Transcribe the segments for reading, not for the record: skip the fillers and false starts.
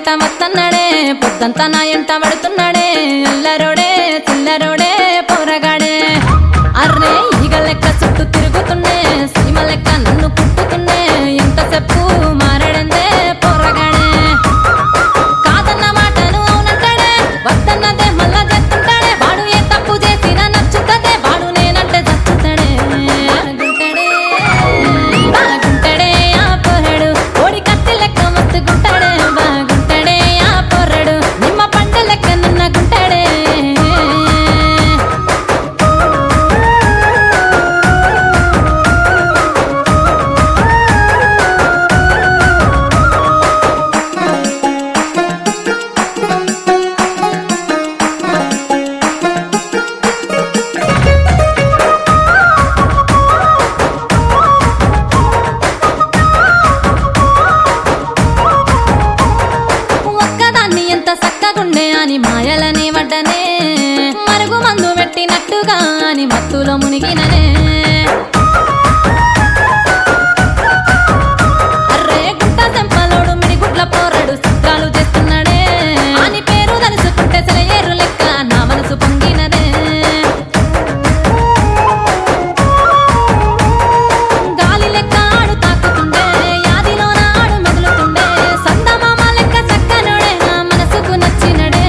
ఎంట వస్తన్నాడే పొద్దంతా నా ఎంట పడుతున్నాడే అల్లరోడే చిల్లరోడే పోరగాడే అర్రే ఈగ లెక్క చుట్టూ తిరుగుతుండే సీమ లెక్క నన్ను పుట్టుతుండే ఎంతసేపు మారడందే పోరగాడే కాదన్న మాటను అవునంటాడే వద్దన్నదే మళ్ళా చేస్తుంటాడే వాడు ఏ తప్పు చేసినా నచ్చుతదే వాడు నేనంటే చచ్చుతాడే బాగుంటాడే ఆ పోరడు ఓడి కత్తి లెక్క మస్తుగుంటాడే బాగుంటాడే ఆ పోరడు నిమ్మ పంట లెక్క నున్నగుంటాడే ఒక్కదాన్ని ఎంత సక్కగుండే అని మాయలనే వడ్డనే మరుగు మందు పెట్టినట్టుగా అని మత్తులో మునిగిననే అర్రే గుట్ట చెంపలోడు మిడిగుడ్ల పోరడు చిత్రాలు చేస్తున్నాడే అని పేరు తలుసుకుంటే సెలయేరు లెక్క నా మనసు పొంగినదే గాలి లెక్క ఆడు తాకుతుండే యాదిలోన ఆడు మెదులుతుండే సందమామ లెక్క చక్కనోడే నా మనసుకు నచ్చినడే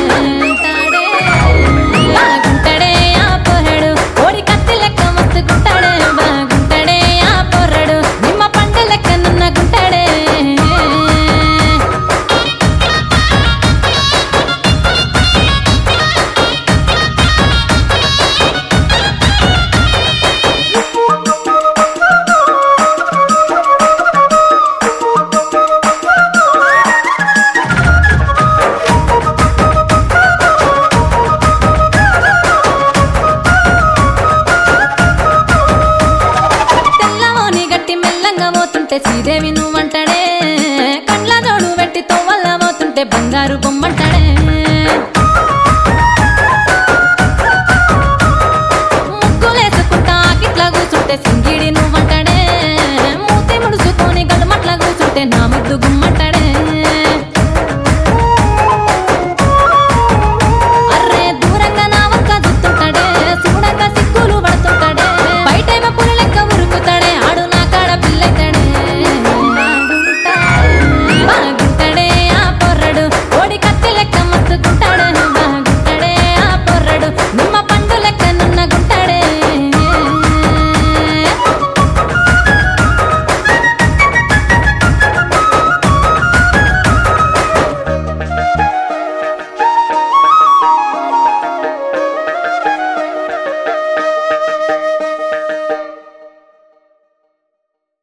బాగుంటాడే ఆ పోరడు ఓడి కత్తి లెక్క మస్తుగుంటాడే బాగుంటాడే ఆ పోరడు నిమ్మ పంట లెక్క నున్నగుంటాడే తెల్లవోని గట్టి మెల్లంగా పోతుంటే శ్రీదేవి నువ్వంటాడే కండ్ల జోడు పెట్టి తోవల్ల పోతుంటే బంగారు బొమ్మంటాడే ముగ్గులేసుకుంటా గిట్లా కూర్చుంటే సింగిడి నువ్వంటాడే మూతి ముడుచుకొని గడుమట్ల కూర్చుంటే నా